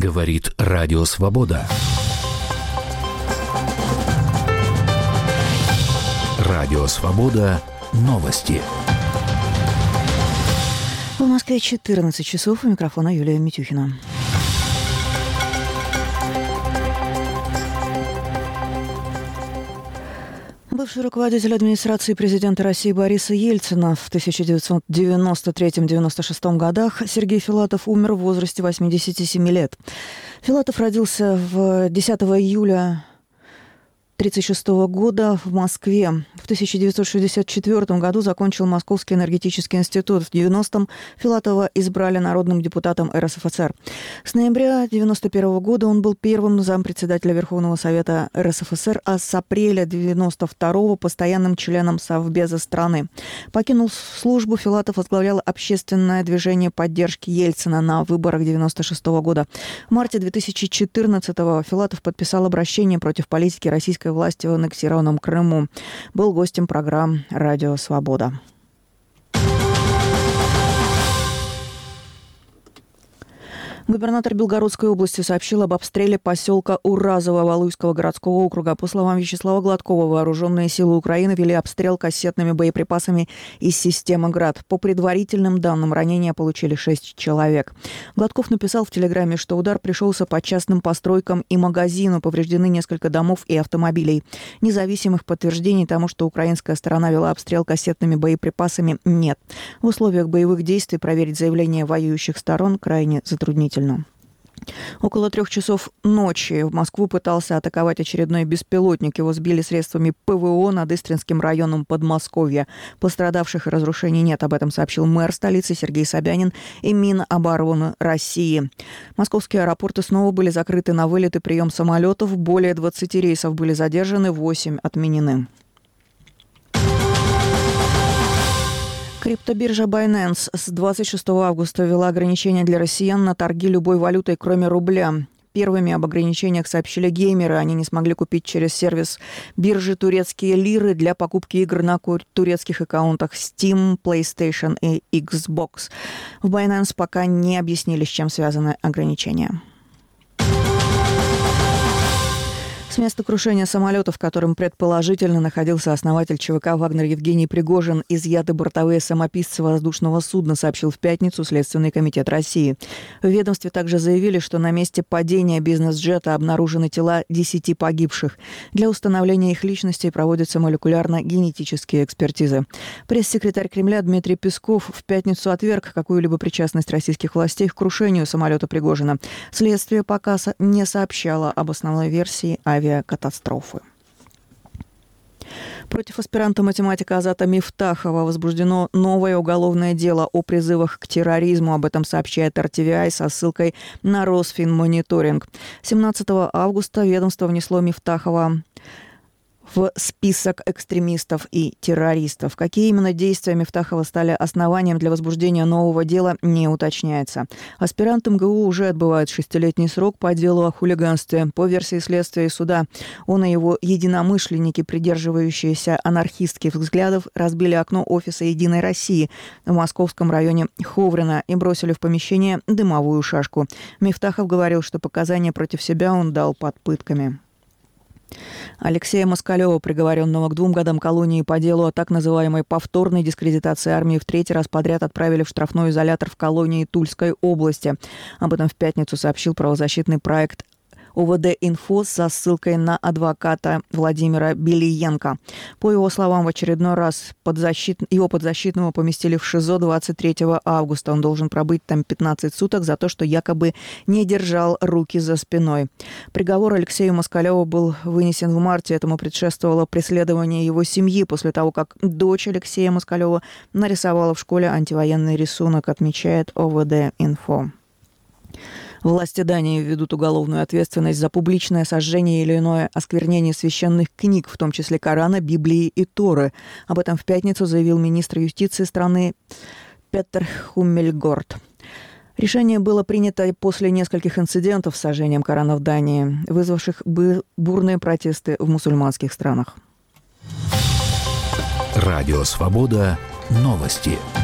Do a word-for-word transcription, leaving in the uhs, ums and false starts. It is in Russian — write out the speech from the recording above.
Говорит Радио Свобода. Радио Свобода. Новости. В Москве четырнадцать часов. У микрофона Юлия Митюхина. Бывший руководитель администрации президента России Бориса Ельцина в тысяча девятьсот девяносто третьем — девяносто шестом годах Сергей Филатов умер в возрасте восьмидесяти семи лет. Филатов родился в десятого июля тридцать шестого года в Москве. В тысяча девятьсот шестьдесят четвёртом году закончил Московский энергетический институт. В девяностом Филатова избрали народным депутатом эр эс эф эс эр. С ноября девяносто первого года он был первым зампредседателя Верховного Совета эр эс эф эс эр, а с апреля девяносто второго постоянным членом Совбеза страны. Покинул службу, Филатов возглавлял общественное движение поддержки Ельцина на выборах девяносто шестого года. В марте две тысячи четырнадцатого Филатов подписал обращение против политики российской власти в аннексированном Крыму. Был гостем программ «Радио Свобода». Губернатор Белгородской области сообщил об обстреле поселка Уразово Валуйского городского округа. По словам Вячеслава Гладкова, вооруженные силы Украины вели обстрел кассетными боеприпасами из системы «Град». По предварительным данным, ранения получили шесть человек. Гладков написал в Телеграме, что удар пришелся по частным постройкам и магазину. Повреждены несколько домов и автомобилей. Независимых подтверждений тому, что украинская сторона вела обстрел кассетными боеприпасами, нет. В условиях боевых действий проверить заявления воюющих сторон крайне затруднительно. Около трех часов ночи в Москву пытался атаковать очередной беспилотник. Его сбили средствами пэ вэ о над Истринским районом Подмосковья. Пострадавших и разрушений нет. Об этом сообщил мэр столицы Сергей Собянин и Минобороны России. Московские аэропорты снова были закрыты на вылет и прием самолетов. Более двадцати рейсов были задержаны, восемь отменены. Криптобиржа Binance с двадцать шестого августа ввела ограничения для россиян на торги любой валютой, кроме рубля. Первыми об ограничениях сообщили геймеры. Они не смогли купить через сервис биржи турецкие лиры для покупки игр на турецких аккаунтах Steam, PlayStation и Xbox. В Binance пока не объяснили, с чем связаны ограничения. С места крушения самолета, в котором предположительно находился основатель че вэ ка «Вагнер» Евгений Пригожин, изъяты бортовые самописцы воздушного судна, сообщил в пятницу Следственный комитет России. В ведомстве также заявили, что на месте падения бизнес-джета обнаружены тела десяти погибших. Для установления их личностей проводятся молекулярно-генетические экспертизы. Пресс-секретарь Кремля Дмитрий Песков в пятницу отверг какую-либо причастность российских властей к крушению самолета Пригожина. Следствие пока не сообщало об основной версии авиакатастрофы. авиакатастрофы. Против аспиранта математика Азата Мифтахова возбуждено новое уголовное дело о призывах к терроризму. Об этом сообщает эр тэ вэ ай со ссылкой на Росфинмониторинг. семнадцатого августа ведомство внесло Мифтахова в список экстремистов и террористов. Какие именно действия Мифтахова стали основанием для возбуждения нового дела, не уточняется. Аспирант эм гэ у уже отбывает шестилетний срок по делу о хулиганстве. По версии следствия и суда, он и его единомышленники, придерживающиеся анархистских взглядов, разбили окно офиса «Единой России» в московском районе Ховрина и бросили в помещение дымовую шашку. Мифтахов говорил, что показания против себя он дал под пытками. Алексея Москалева, приговоренного к двум годам колонии по делу о так называемой повторной дискредитации армии, в третий раз подряд отправили в штрафной изолятор в колонии Тульской области. Об этом в пятницу сообщил правозащитный проект о вэ дэ-инфо со ссылкой на адвоката Владимира Белиенко. По его словам, в очередной раз подзащит... его подзащитного поместили в ШИЗО двадцать третьего августа. Он должен пробыть там пятнадцать суток за то, что якобы не держал руки за спиной. Приговор Алексею Москалеву был вынесен в марте. Этому предшествовало преследование его семьи после того, как дочь Алексея Москалева нарисовала в школе антивоенный рисунок, отмечает о вэ дэ-инфо. Власти Дании введут уголовную ответственность за публичное сожжение или иное осквернение священных книг, в том числе Корана, Библии и Торы. Об этом в пятницу заявил министр юстиции страны Петер Хуммельгорт. Решение было принято после нескольких инцидентов с сожжением Корана в Дании, вызвавших бурные протесты в мусульманских странах. Радио Свобода. Новости.